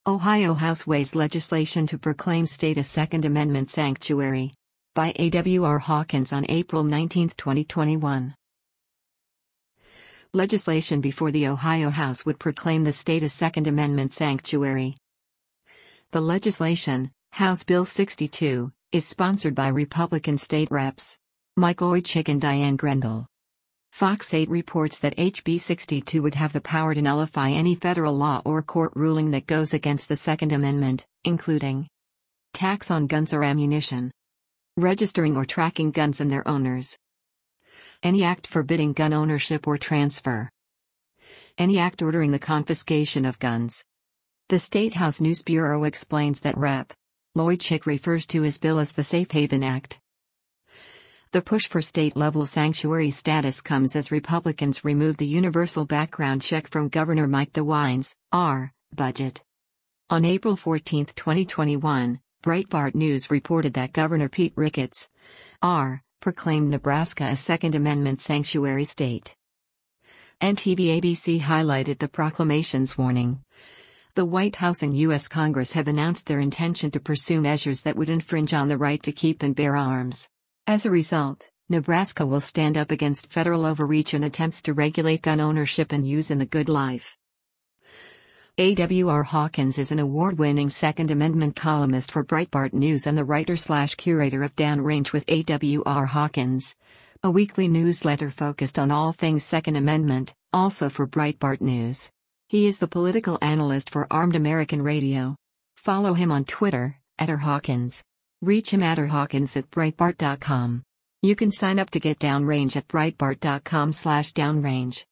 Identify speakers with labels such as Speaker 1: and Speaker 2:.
Speaker 1: Ohio House weighs legislation to proclaim state a Second Amendment sanctuary. By A.W.R. Hawkins on April 19, 2021. Legislation before the Ohio House would proclaim the state a Second Amendment sanctuary. The legislation, House Bill 62, is sponsored by Republican state reps Mike Wojcik and Diane Grendel. Fox 8 reports that HB 62 would have the power to nullify any federal law or court ruling that goes against the Second Amendment, including tax on guns or ammunition, registering or tracking guns and their owners, any act forbidding gun ownership or transfer, any act ordering the confiscation of guns. The State House News Bureau explains that Rep. Wojcik refers to his bill as the Safe Haven Act. The push for state-level sanctuary status comes as Republicans remove the universal background check from Governor Mike DeWine's budget. On April 14, 2021, Breitbart News reported that Governor Pete Ricketts proclaimed Nebraska a Second Amendment sanctuary state. NTV-ABC highlighted the proclamation's warning. The White House and U.S. Congress have announced their intention to pursue measures that would infringe on the right to keep and bear arms. As a result, Nebraska will stand up against federal overreach and attempts to regulate gun ownership and use in the good life. A.W.R. Hawkins is an award-winning Second Amendment columnist for Breitbart News and the writer/curator of Downrange with A.W.R. Hawkins, a weekly newsletter focused on all things Second Amendment, also for Breitbart News. He is the political analyst for Armed American Radio. Follow him on Twitter, @rhawkins. Reach him @rhawkins@breitbart.com. You can sign up to get Downrange at breitbart.com/downrange.